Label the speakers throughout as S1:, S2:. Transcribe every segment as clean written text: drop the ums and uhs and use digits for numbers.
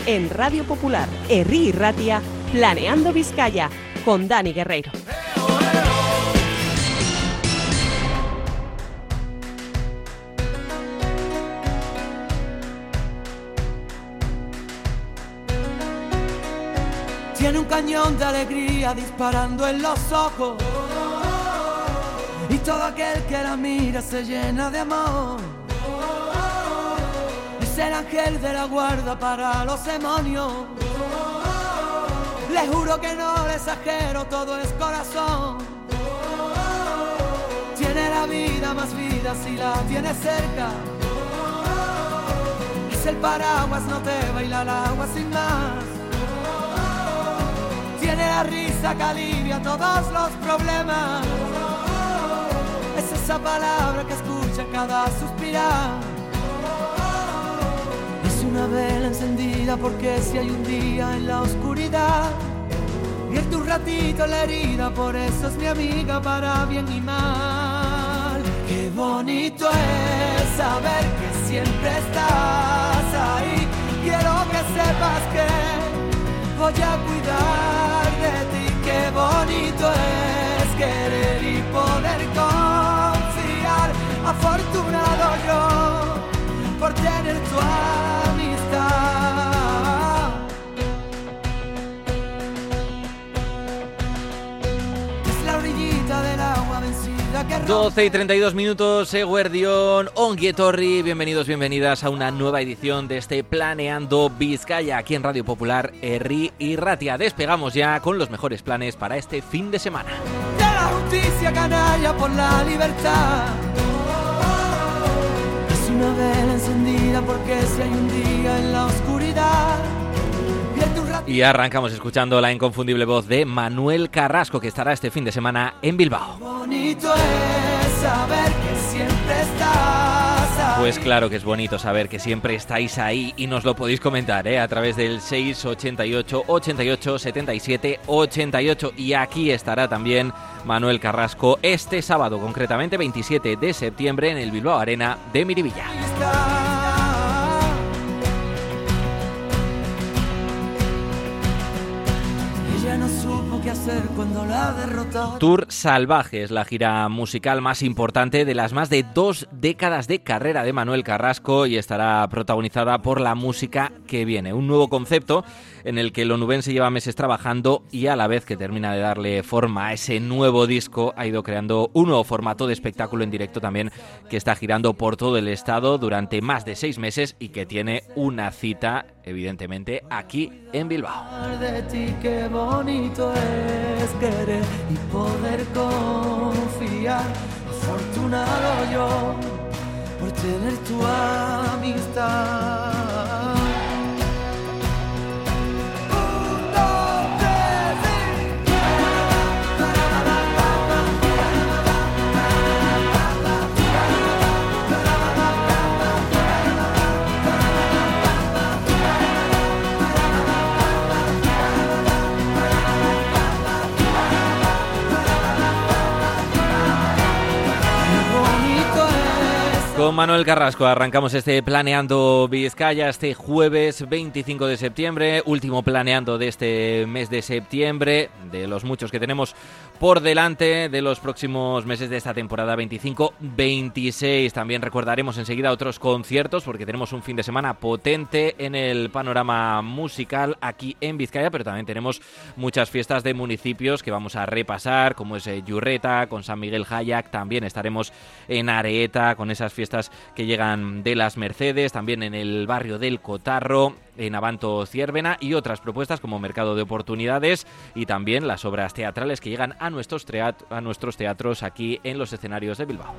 S1: en Radio Popular, Herri y Ratia, Planeando Vizcaya, con Dani Guerreiro.
S2: Tiene un cañón de alegría disparando en los ojos, y todo aquel que la mira se llena de amor. Es el ángel de la guarda para los demonios. Le juro que no le exagero, todo es corazón. Tiene la vida más vida si la tiene cerca. Es el paraguas, no te baila el agua sin más. Tiene la risa que alivia todos los problemas. Es esa palabra que escucha cada suspirar. Es una vela encendida porque si hay un día en la oscuridad, vierte un ratito la herida, por eso es mi amiga para bien y mal. Qué bonito es saber que siempre estás ahí. Quiero que sepas que voy a cuidar de ti. Qué bonito es querer y poder confiar. Afortunado yo por tener tu amistad.
S3: 12 y 32 minutos, Eguerdión, Ongi Etorri, bienvenidos, bienvenidas a una nueva edición de este Planeando Vizcaya, aquí en Radio Popular, Herri y Ratia. Despegamos ya con los mejores planes para este fin de semana.
S2: De la justicia canalla por la libertad. Es una vela encendida porque si hay un día en la oscuridad.
S3: Y arrancamos escuchando la inconfundible voz de Manuel Carrasco, que estará este fin de semana en Bilbao.
S2: Bonito es saber que siempre estás ahí.
S3: Pues claro que es bonito saber que siempre estáis ahí y nos lo podéis comentar a través del 688 88 77 88. Y aquí estará también Manuel Carrasco este sábado, concretamente 27 de septiembre, en el Bilbao Arena de Miribilla. Tour Salvaje es la gira musical más importante de las más de 2 décadas de carrera de Manuel Carrasco y estará protagonizada por la música que viene. Un nuevo concepto en el que el onubense lleva meses trabajando y a la vez que termina de darle forma a ese nuevo disco ha ido creando un nuevo formato de espectáculo en directo también que está girando por todo el estado durante más de 6 meses y que tiene una cita evidentemente aquí en Bilbao.
S2: De ti, qué bonito es querer y poder confiar. Afortunado yo por tener tu amistad.
S3: Con Manuel Carrasco arrancamos este Planeando Vizcaya este jueves 25 de septiembre, último planeando de este mes de septiembre, de los muchos que tenemos por delante de los próximos meses de esta temporada 25-26. También recordaremos enseguida otros conciertos porque tenemos un fin de semana potente en el panorama musical aquí en Vizcaya, pero también tenemos muchas fiestas de municipios que vamos a repasar, como es Yurreta, con San Miguel Hayac, también estaremos en Areeta con esas fiestas que llegan de las Mercedes, también en el barrio del Cotarro, en Abanto Ciervena y otras propuestas como Mercado de Oportunidades y también las obras teatrales que llegan a nuestros teatros aquí en los escenarios de Bilbao.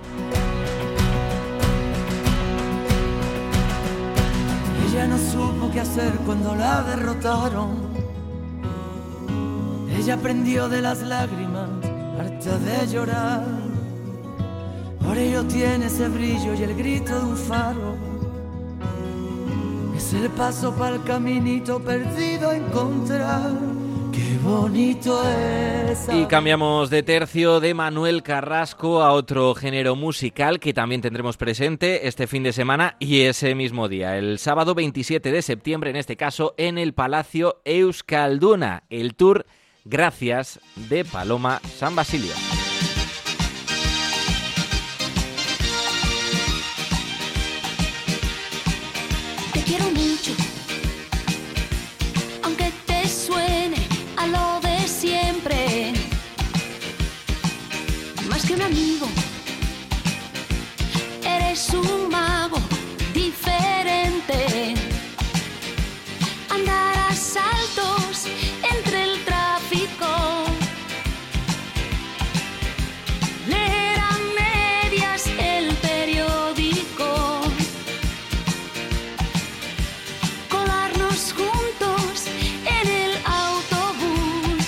S2: Ella no supo qué hacer cuando la derrotaron. Ella aprendió de las lágrimas, harta de llorar. Por ello tiene ese brillo y el grito de un faro. Es el paso para el caminito perdido a encontrar. Qué bonito es.
S3: Y cambiamos de tercio, de Manuel Carrasco a otro género musical que también tendremos presente este fin de semana y ese mismo día, el sábado 27 de septiembre, en este caso en el Palacio Euskalduna, el tour Gracias de Paloma San Basilio.
S4: Te quiero mucho, aunque te suene a lo de siempre, más que un amigo, eres un mago diferente. Andar a saltos entre el tráfico, leer a medias el periódico, colarnos juntos en el autobús,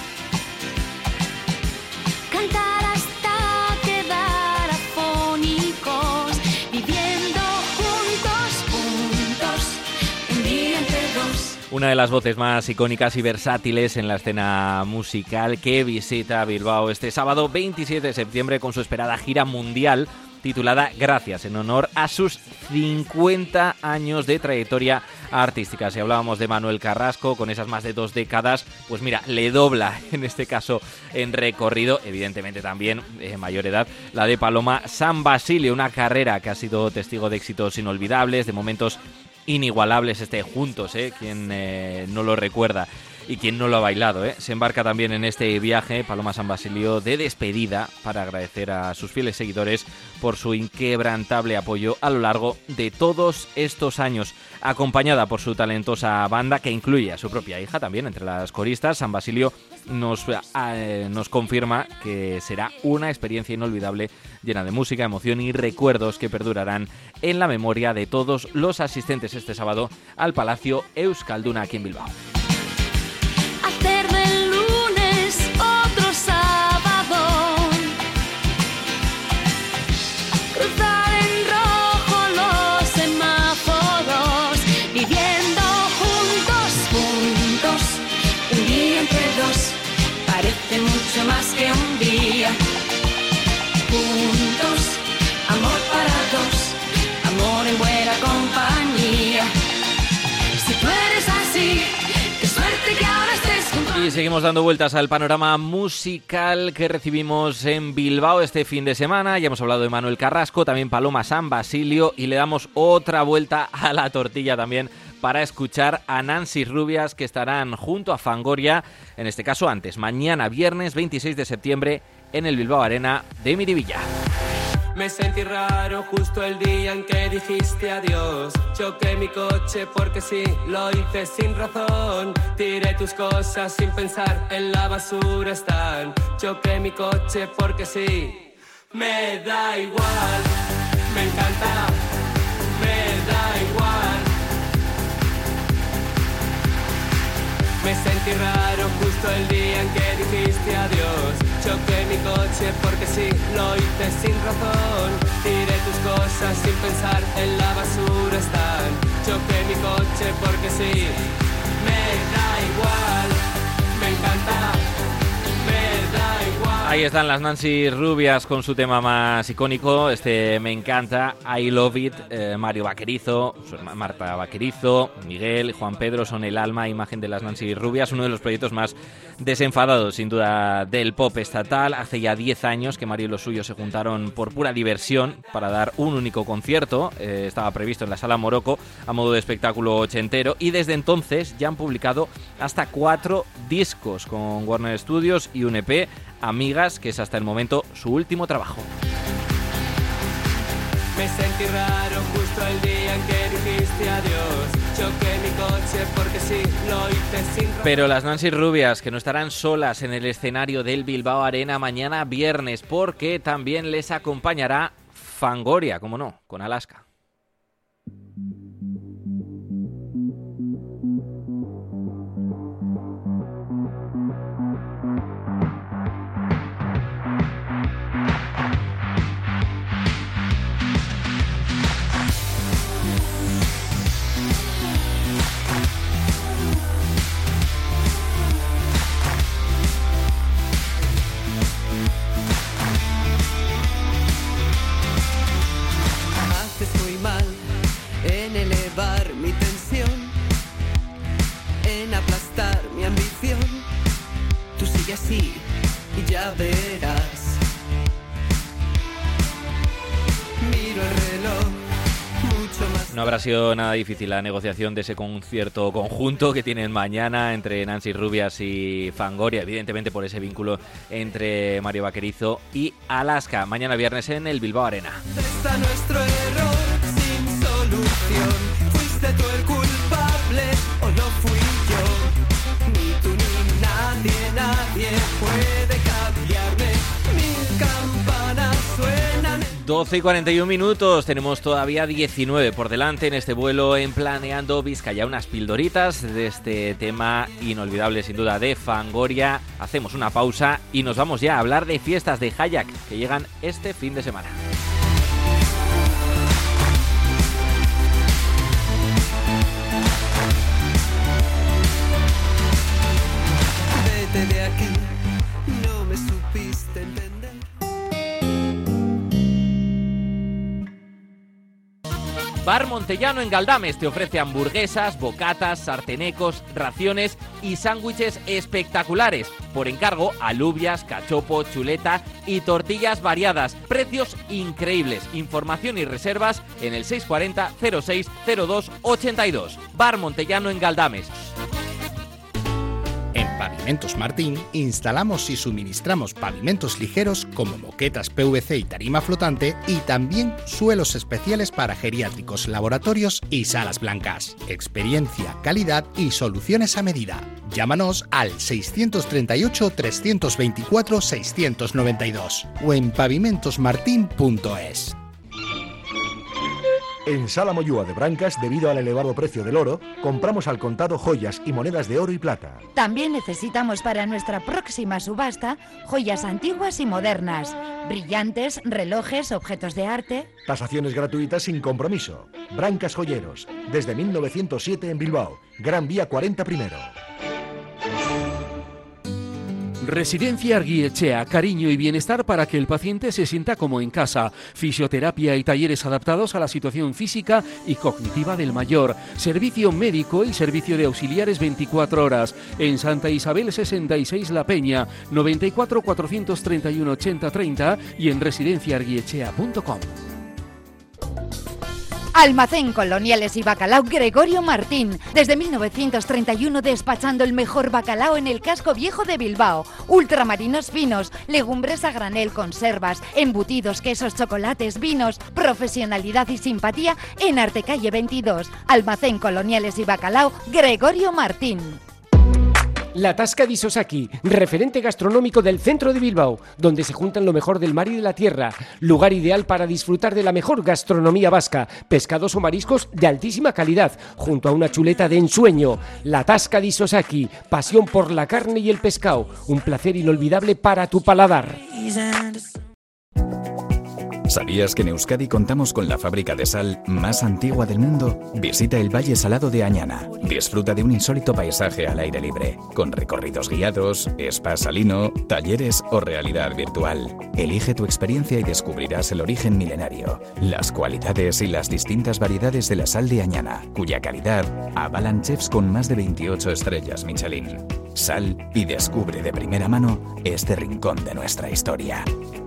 S4: cantar hasta quedar afónicos, viviendo juntos, un día entre dos.
S3: Una de las voces más icónicas y versátiles en la escena musical que visita Bilbao este sábado 27 de septiembre con su esperada gira mundial titulada Gracias, en honor a sus 50 años de trayectoria artística. Si hablábamos de Manuel Carrasco, con esas más de 2 décadas, pues mira, le dobla en este caso en recorrido, evidentemente también mayor edad, la de Paloma San Basilio, una carrera que ha sido testigo de éxitos inolvidables, de momentos inigualables juntos, quien no lo recuerda y quien no lo ha bailado, se embarca también en este viaje Paloma San Basilio de despedida para agradecer a sus fieles seguidores por su inquebrantable apoyo a lo largo de todos estos años, acompañada por su talentosa banda que incluye a su propia hija también entre las coristas. San Basilio nos confirma que será una experiencia inolvidable llena de música, emoción y recuerdos que perdurarán en la memoria de todos los asistentes este sábado al Palacio Euskalduna aquí en Bilbao.
S4: Hacer del lunes otro sábado, cruzar en rojo los semáforos, viviendo juntos, un día entre dos, parece mucho más que un día. Juntos, amor para dos, amor en buena compañía. Si tú eres así, qué suerte que ahora estés junto a mí.
S3: Y seguimos dando vueltas al panorama musical que recibimos en Bilbao este fin de semana. Ya hemos hablado de Manuel Carrasco, también Paloma San Basilio, y le damos otra vuelta a la tortilla también para escuchar a Nancy Rubias, que estarán junto a Fangoria, en este caso antes, mañana viernes 26 de septiembre en el Bilbao Arena de Miribilla.
S5: Me sentí raro justo el día en que dijiste adiós. Choqué mi coche porque sí, lo hice sin razón. Tiré tus cosas sin pensar, en la basura están. Choqué mi coche porque sí, me da igual. Me encanta, me da igual. Me sentí raro justo el día en que dijiste adiós. Choqué mi coche porque sí, lo hice sin razón. Tiré tus cosas sin pensar, en la basura están. Choqué mi coche porque sí, me da igual. Me encanta, me da igual.
S3: Ahí están las Nancy Rubias con su tema más icónico, Me encanta, I Love It. Mario Vaquerizo, Marta Vaquerizo, Miguel, Juan Pedro son el alma, imagen de las Nancy Rubias, uno de los proyectos más desenfadados sin duda del pop estatal. Hace ya 10 años que Mario y los suyos se juntaron por pura diversión para dar un único concierto, estaba previsto en la Sala Morocco a modo de espectáculo ochentero, y desde entonces ya han publicado hasta 4 discos con Warner Studios y un EP, Amigas, que es hasta el momento su último trabajo.
S5: Me sentí raro justo el día en que dijiste adiós. Choqué mi coche porque sí, lo hice sin razón.
S3: Pero las Nancy Rubias, que no estarán solas en el escenario del Bilbao Arena mañana viernes, porque también les acompañará Fangoria, como no, con Alaska.
S2: y ya verás. Miro el reloj, mucho más.
S3: No habrá sido nada difícil la negociación de ese concierto conjunto que tienen mañana entre Nancy Rubias y Fangoria, evidentemente por ese vínculo entre Mario Vaquerizo y Alaska. Mañana viernes en el Bilbao Arena.
S2: Está nuestro error sin solución. ¿Fuiste tú el culpable o lo fui yo? Ni tú ni nadie puede cambiarme. Mil campanas suenan.
S3: 12:41, tenemos todavía 19 por delante en este vuelo en Planeando Vizcaya. Unas pildoritas de este tema inolvidable sin duda de Fangoria. Hacemos una pausa y nos vamos ya a hablar de fiestas de Hayak que llegan este fin de semana.
S2: Vete de aquí, no me supiste entender.
S3: Bar Montellano en Galdames te ofrece hamburguesas, bocatas, sartenecos, raciones y sándwiches espectaculares. Por encargo, alubias, cachopo, chuleta y tortillas variadas. Precios increíbles. Información y reservas en el 640 06 02 82. Bar Montellano en Galdames.
S6: En Pavimentos Martín instalamos y suministramos pavimentos ligeros como moquetas PVC y tarima flotante y también suelos especiales para geriátricos, laboratorios y salas blancas. Experiencia, calidad y soluciones a medida. Llámanos al 638 324 692 o en pavimentosmartin.es.
S7: En Sala Moyúa de Brancas, debido al elevado precio del oro, compramos al contado joyas y monedas de oro y plata.
S8: También necesitamos para nuestra próxima subasta joyas antiguas y modernas, brillantes, relojes, objetos de arte.
S7: Tasaciones gratuitas sin compromiso. Brancas Joyeros, desde 1907 en Bilbao, Gran Vía 40 primero.
S9: Residencia Arguietxea, cariño y bienestar para que el paciente se sienta como en casa. Fisioterapia y talleres adaptados a la situación física y cognitiva del mayor. Servicio médico y servicio de auxiliares 24 horas. En Santa Isabel 66 La Peña, 94 431 80 30 y en residenciaarguietxea.com.
S8: Almacén Coloniales y Bacalao Gregorio Martín. Desde 1931 despachando el mejor bacalao en el casco viejo de Bilbao. Ultramarinos finos, legumbres a granel, conservas, embutidos, quesos, chocolates, vinos. Profesionalidad y simpatía en Artecalle 22. Almacén Coloniales y Bacalao Gregorio Martín.
S10: La Tasca di Sosaki, referente gastronómico del centro de Bilbao, donde se juntan lo mejor del mar y de la tierra. Lugar ideal para disfrutar de la mejor gastronomía vasca, pescados o mariscos de altísima calidad, junto a una chuleta de ensueño. La Tasca di Sosaki, pasión por la carne y el pescado, un placer inolvidable para tu paladar.
S11: ¿Sabías que en Euskadi contamos con la fábrica de sal más antigua del mundo? Visita el Valle Salado de Añana. Disfruta de un insólito paisaje al aire libre, con recorridos guiados, spa salino, talleres o realidad virtual. Elige tu experiencia y descubrirás el origen milenario, las cualidades y las distintas variedades de la sal de Añana, cuya calidad avalan chefs con más de 28 estrellas Michelin. Sal y descubre de primera mano este rincón de nuestra historia.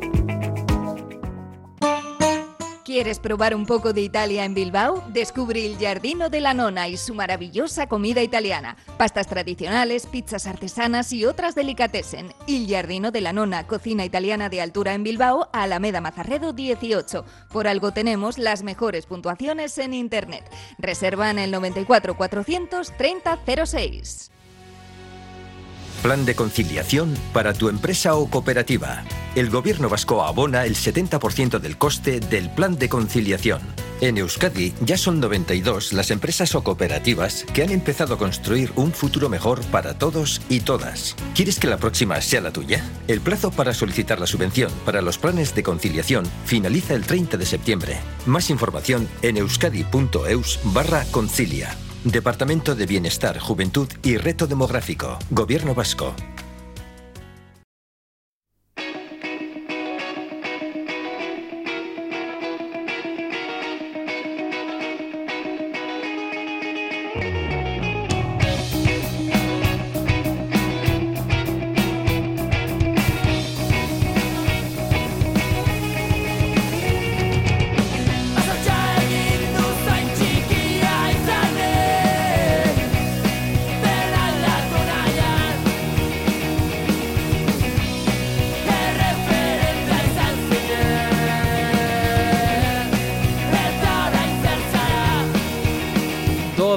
S12: ¿Quieres probar un poco de Italia en Bilbao? Descubre il Giardino della Nonna y su maravillosa comida italiana. Pastas tradicionales, pizzas artesanas y otras delicatessen. Il Giardino della Nonna, cocina italiana de altura en Bilbao, Alameda Mazarredo 18. Por algo tenemos las mejores puntuaciones en internet. Reserva en el 94 430 06.
S13: Plan de conciliación para tu empresa o cooperativa. El Gobierno vasco abona el 70% del coste del plan de conciliación. En Euskadi ya son 92 las empresas o cooperativas que han empezado a construir un futuro mejor para todos y todas. ¿Quieres que la próxima sea la tuya? El plazo para solicitar la subvención para los planes de conciliación finaliza el 30 de septiembre. Más información en euskadi.eus/concilia. Departamento de Bienestar, Juventud y Reto Demográfico. Gobierno vasco.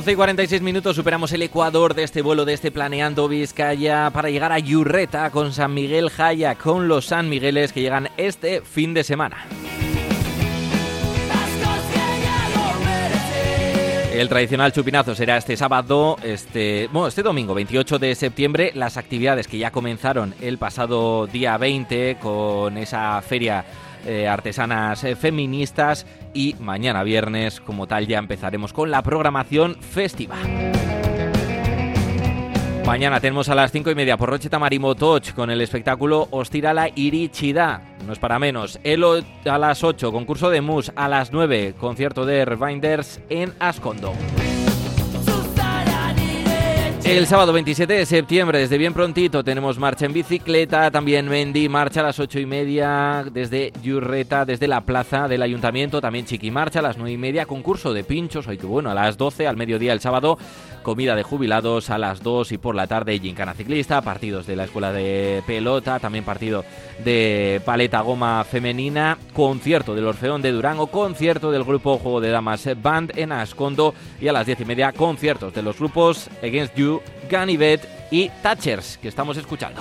S3: 11:46, superamos el ecuador de este vuelo, de este Planeando Vizcaya, para llegar a Yurreta con San Miguel Jaya, con los San Migueles que llegan este fin de semana. El tradicional chupinazo será este sábado, este domingo, 28 de septiembre. Las actividades que ya comenzaron el pasado día 20 con esa feria artesanas feministas, y mañana viernes, como tal, ya empezaremos con la programación festiva. Mañana tenemos a las 5:30 por Rocheta Marimotoch con el espectáculo Ostirala Irichida. No es para menos. A las 8, concurso de mus. A las 9, concierto de Revinders en Ascondo. El sábado 27 de septiembre, desde bien prontito, tenemos marcha en bicicleta. También Mendy, marcha a las 8:30 desde Yurreta, desde la plaza del ayuntamiento. También Chiquimarcha a las 9:30. Concurso de pinchos. Ay, qué bueno. A las 12, al mediodía el sábado, comida de jubilados. A las 2 y por la tarde, gincana ciclista. Partidos de la escuela de pelota. También partido de paleta goma femenina. Concierto del Orfeón de Durango. Concierto del grupo Juego de Damas Band en Ascondo. Y a las 10:30, conciertos de los grupos Against You, Ganivet y Thatchers, que estamos escuchando.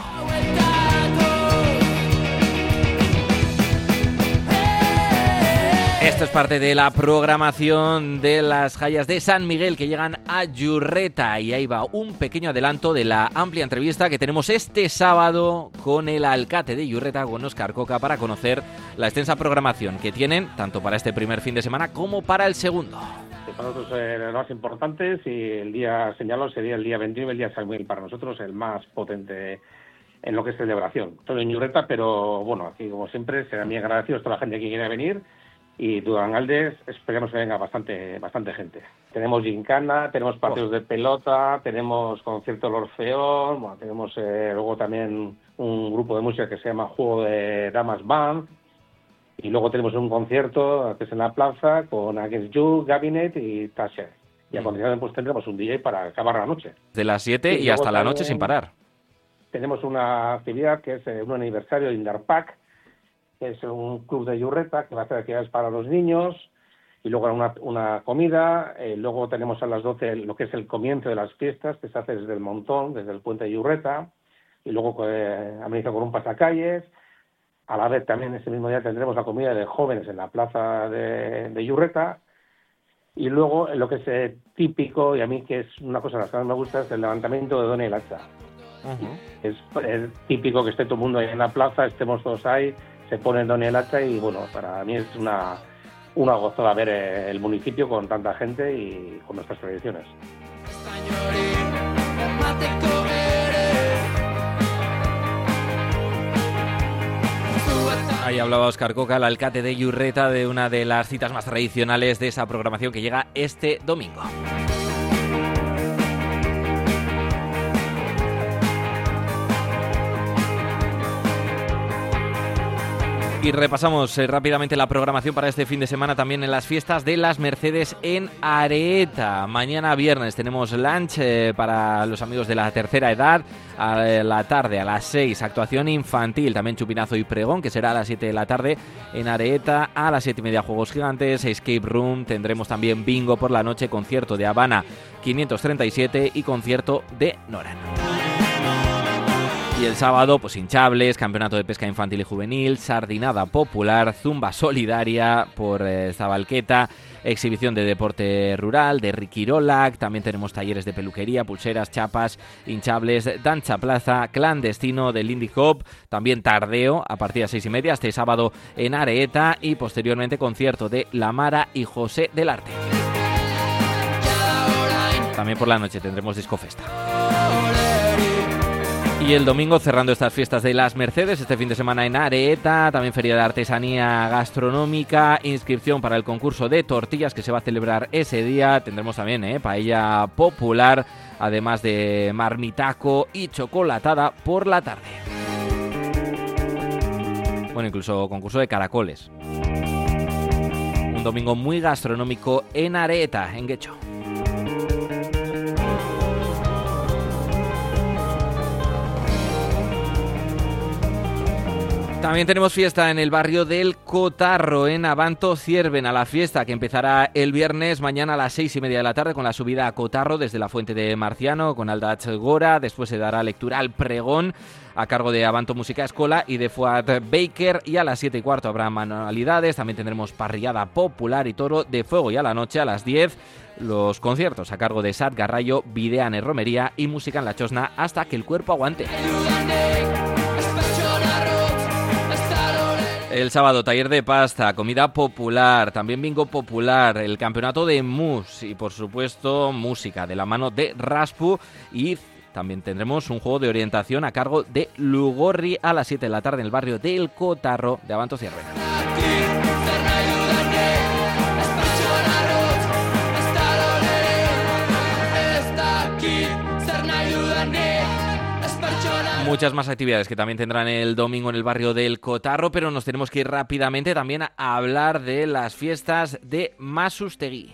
S3: Esto es parte de la programación de las Jayas de San Miguel que llegan a Yurreta, y ahí va un pequeño adelanto de la amplia entrevista que tenemos este sábado con el alcalde de Yurreta, con Óscar Coca, para conocer la extensa programación que tienen tanto para este primer fin de semana como para el segundo.
S14: Para nosotros los más importantes, y el día señalado sería el día 21, el día San Miguel, para nosotros el más potente en lo que es celebración. Todo en Yurreta, pero bueno, aquí como siempre serán muy agradecidos a toda la gente que quiere venir, y Durangaldes esperemos que venga bastante gente. Tenemos gincana, tenemos partidos de pelota, tenemos concierto del Orfeón, bueno, tenemos luego también un grupo de música que se llama Juego de Damas Band. Y luego tenemos un concierto que es en la plaza con Against You, Gabinet y Tasha. Y a continuación pues tendremos un DJ para acabar la noche.
S3: De las 7 y hasta la noche sin parar.
S14: Tenemos una actividad que es un aniversario de Indarpac, que es un club de Yurreta que va a hacer actividades para los niños. Y luego una comida. Luego tenemos a las 12 lo que es el comienzo de las fiestas, que se hace desde el Montón, desde el puente de Yurreta. Y luego ameniza con un pasacalles. A la vez también ese mismo día tendremos la comida de jóvenes en la plaza de Yurreta. Y luego lo que es típico, y a mí que es una cosa de las que más me gusta, es el levantamiento de Dona y el Hacha. Es típico que esté todo el mundo ahí en la plaza, estemos todos ahí, se pone el Dona y el Hacha, y bueno, para mí es una gozada ver el municipio con tanta gente y con nuestras tradiciones.
S3: Ahí hablaba Óscar Coca, el alcalde de Yurreta, de una de las citas más tradicionales de esa programación que llega este domingo. Y repasamos rápidamente la programación para este fin de semana también en las fiestas de las Mercedes en Areeta. Mañana viernes tenemos lunch para los amigos de la tercera edad. A la tarde, a las 6, actuación infantil, también chupinazo y pregón, que será a las 7 de la tarde en Areeta. A las 7:30, juegos gigantes, escape room. Tendremos también bingo por la noche, concierto de Habana 537 y concierto de Noran. Y el sábado, pues hinchables, campeonato de pesca infantil y juvenil, sardinada popular, zumba solidaria por Zabalqueta, exhibición de deporte rural de Riquirolac, también tenemos talleres de peluquería, pulseras, chapas, hinchables, danza plaza, clandestino del Lindy Hop, también tardeo a partir de 6:30 este sábado en Areeta, y posteriormente concierto de La Mara y José del Arte. También por la noche tendremos discofesta. Y el domingo, cerrando estas fiestas de las Mercedes, este fin de semana en Areeta, también feria de artesanía gastronómica, inscripción para el concurso de tortillas que se va a celebrar ese día. Tendremos también paella popular, además de marmitaco y chocolatada por la tarde. Bueno, incluso concurso de caracoles. Un domingo muy gastronómico en Areeta, en Guecho. También tenemos fiesta en el barrio del Cotarro, en Abanto Cierven, a la fiesta que empezará el viernes mañana a las 6:30 de la tarde con la subida a Cotarro desde la Fuente de Marciano con Aldach Gora. Después se dará lectura al pregón a cargo de Abanto Música Escola y de Fuad Baker, y a las 7:15 habrá manualidades. También tendremos parrillada popular y toro de fuego, y a la noche a las 10 los conciertos a cargo de Sat Garrayo, Videane Romería y Música en la Chosna hasta que el cuerpo aguante. El sábado, taller de pasta, comida popular, también bingo popular, el campeonato de mus y, por supuesto, música de la mano de Raspu, y también tendremos un juego de orientación a cargo de Lugorri a las 7 de la tarde en el barrio del Cotarro de Abanto Cierven. Muchas más actividades que también tendrán el domingo en el barrio del Cotarro, pero nos tenemos que ir rápidamente también a hablar de las fiestas de Masustegui.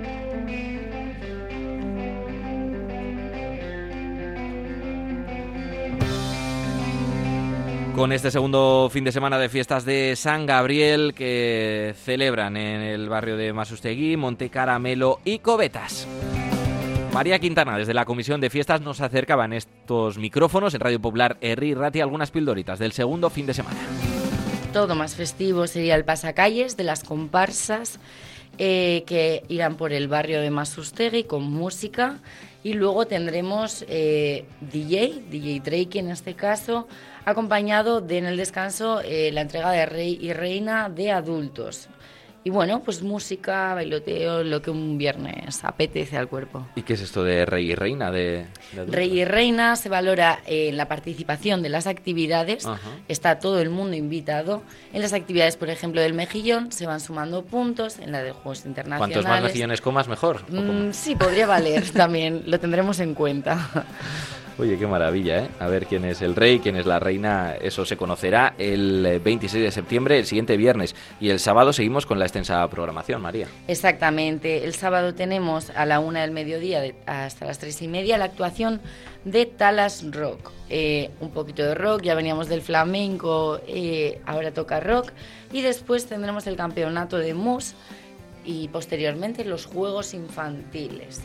S3: Con este segundo fin de semana de fiestas de San Gabriel que celebran en el barrio de Masustegui, Monte Caramelo y Cobetas. María Quintana, desde la Comisión de Fiestas, nos acercaba en estos micrófonos en Radio Popular Herri Ratia algunas pildoritas del segundo fin de semana.
S15: Todo más festivo sería el pasacalles de las comparsas que irán por el barrio de Masustegui con música, y luego tendremos DJ Drake en este caso, acompañado de en el descanso la entrega de Rey y Reina de adultos. Y bueno, pues música, bailoteo, lo que un viernes apetece al cuerpo.
S3: ¿Y qué es esto de Rey y Reina? De
S15: Rey y Reina se valora en la participación de las actividades. Ajá. Está todo el mundo invitado. En las actividades, por ejemplo, del Mejillón se van sumando puntos, en la de Juegos Internacionales.
S3: ¿Cuantos más mejillones comas, mejor?
S15: Sí, podría valer también, lo tendremos en cuenta.
S3: Oye, qué maravilla, ¿eh? A ver quién es el rey, quién es la reina, eso se conocerá el 26 de septiembre, el siguiente viernes. Y el sábado seguimos con la extensa programación, María.
S15: Exactamente, el sábado tenemos a la 1 del mediodía hasta las 3:30 la actuación de Talas Rock. Un poquito de rock, ya veníamos del flamenco, ahora toca rock. Y después tendremos el campeonato de mus y posteriormente los juegos infantiles.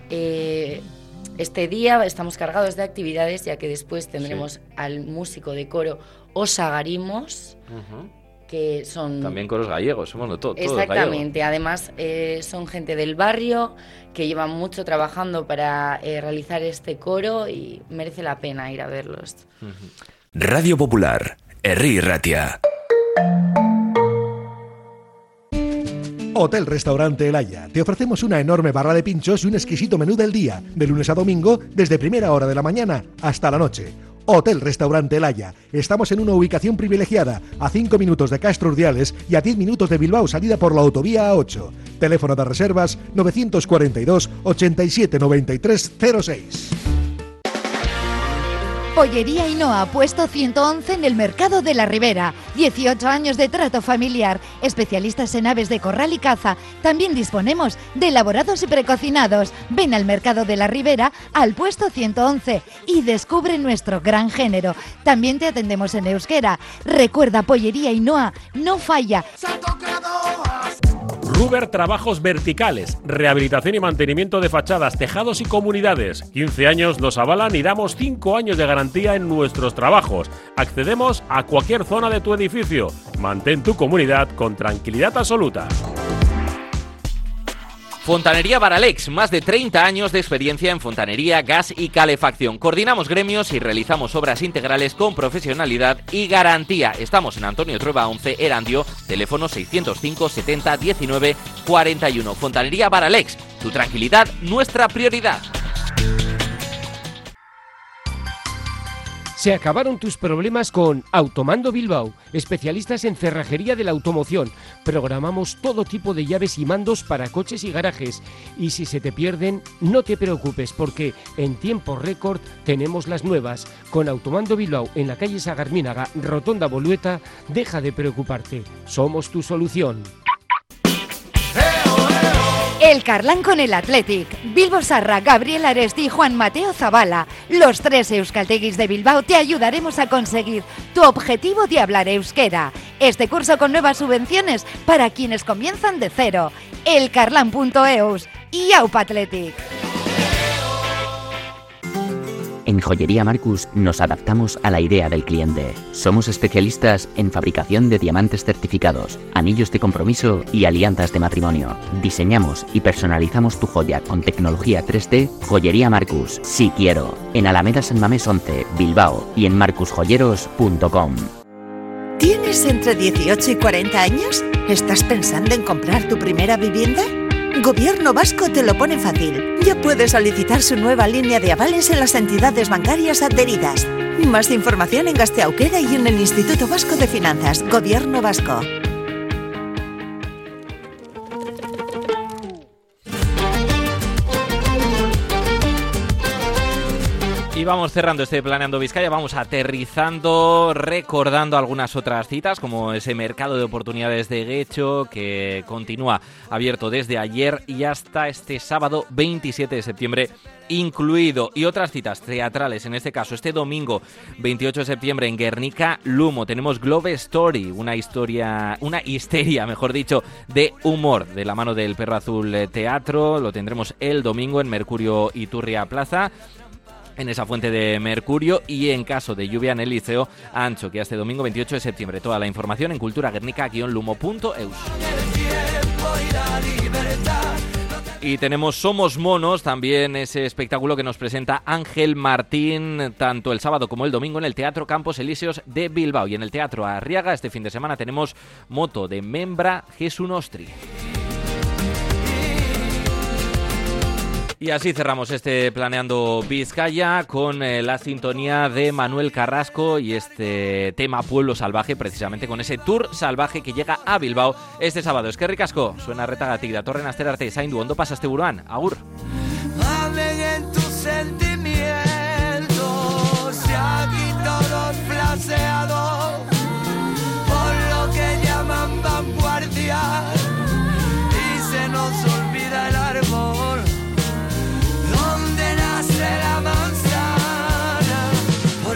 S15: Este día estamos cargados de actividades, ya que después tendremos al músico de coro Osagarimos, que son...
S3: También coros gallegos, somos todo
S15: exactamente, gallego. Además son gente del barrio que llevan mucho trabajando para realizar este coro y merece la pena ir a verlos.
S13: Radio Popular, Herri Ratia.
S7: Hotel Restaurante El Haya. Te ofrecemos una enorme barra de pinchos y un exquisito menú del día, de lunes a domingo, desde primera hora de la mañana hasta la noche. Hotel Restaurante El Haya. Estamos en una ubicación privilegiada, a 5 minutos de Castro Urdiales y a 10 minutos de Bilbao, salida por la autovía A8. Teléfono de reservas 942 87 93 06.
S8: Pollería Ainhoa, puesto 111 en el Mercado de la Ribera. 18 años de trato familiar, especialistas en aves de corral y caza. También disponemos de elaborados y precocinados. Ven al Mercado de la Ribera, al puesto 111 y descubre nuestro gran género. También te atendemos en euskera. Recuerda, Pollería Ainhoa no falla.
S16: Ruber Trabajos Verticales, rehabilitación y mantenimiento de fachadas, tejados y comunidades. 15 años nos avalan y damos 5 años de garantía en nuestros trabajos. Accedemos a cualquier zona de tu edificio. Mantén tu comunidad con tranquilidad absoluta.
S3: Fontanería Baralex, más de 30 años de experiencia en fontanería, gas y calefacción. Coordinamos gremios y realizamos obras integrales con profesionalidad y garantía. Estamos en Antonio Trueba 11, Erandio, teléfono 605 70 19 41. Fontanería Baralex, tu tranquilidad, nuestra prioridad.
S10: Se acabaron tus problemas con Automando Bilbao, especialistas en cerrajería de la automoción. Programamos todo tipo de llaves y mandos para coches y garajes. Y si se te pierden, no te preocupes, porque en tiempo récord tenemos las nuevas. Con Automando Bilbao en la calle Sagarminaga, Rotonda Bolueta, deja de preocuparte. Somos tu solución.
S8: El Carlán con el Athletic. Bilbo Sarra, Gabriel Aresti y Juan Mateo Zabala. Los 3 euskalteguis de Bilbao te ayudaremos a conseguir tu objetivo de hablar euskera. Este curso con nuevas subvenciones para quienes comienzan de cero. Elcarlan.eus y Aupa Athletic.
S17: En Joyería Marcus nos adaptamos a la idea del cliente. Somos especialistas en fabricación de diamantes certificados, anillos de compromiso y alianzas de matrimonio. Diseñamos y personalizamos tu joya con tecnología 3D. Joyería Marcus, sí quiero. En Alameda San Mamés 11, Bilbao y en marcusjoyeros.com.
S18: ¿Tienes entre 18 y 40 años? ¿Estás pensando en comprar tu primera vivienda? Gobierno Vasco te lo pone fácil. Ya puedes solicitar su nueva línea de avales en las entidades bancarias adheridas. Más información en Gasteauquera y en el Instituto Vasco de Finanzas. Gobierno Vasco.
S3: Y vamos cerrando este Planeando Vizcaya, vamos aterrizando, recordando algunas otras citas, como ese mercado de oportunidades de Guecho, que continúa abierto desde ayer y hasta este sábado 27 de septiembre incluido. Y otras citas teatrales, en este caso este domingo 28 de septiembre en Guernica, Lumo. Tenemos Globe Story, una histeria, mejor dicho, de humor, de la mano del Perro Azul Teatro. Lo tendremos el domingo en Mercurio Iturria Plaza, en esa fuente de Mercurio, y en caso de lluvia en el Liceo Ancho, que este domingo 28 de septiembre. Toda la información en culturaguernica-lumo.eus. Y tenemos Somos Monos, también ese espectáculo que nos presenta Ángel Martín, tanto el sábado como el domingo en el Teatro Campos Elíseos de Bilbao. Y en el Teatro Arriaga este fin de semana tenemos Moto de Membra Jesu Nostri. Y así cerramos este Planeando Vizcaya con la sintonía de Manuel Carrasco y este tema Pueblo Salvaje, precisamente con ese tour salvaje que llega a Bilbao este sábado. Eskerrik asko, suena Retagatik datorren asterarte zaindu, ondo pasaste buruan, agur.